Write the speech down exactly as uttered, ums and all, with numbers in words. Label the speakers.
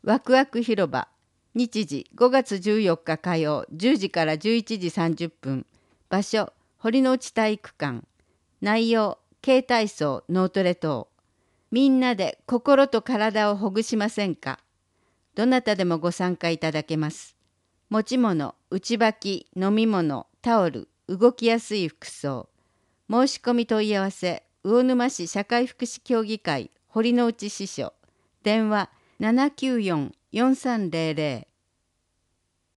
Speaker 1: ワクワク広場、日時ごがつじゅうよっか火曜じゅうじからじゅういちじさんじゅっぷん、場所堀之内体育館、内容軽体操脳トレ等。みんなで心と体をほぐしませんか。どなたでもご参加いただけます。持ち物、内履き、飲み物、タオル、動きやすい服装。申し込み問い合わせ、魚沼市社会福祉協議会堀之内支所、電話ななきゅうよん よんさんゼロゼロ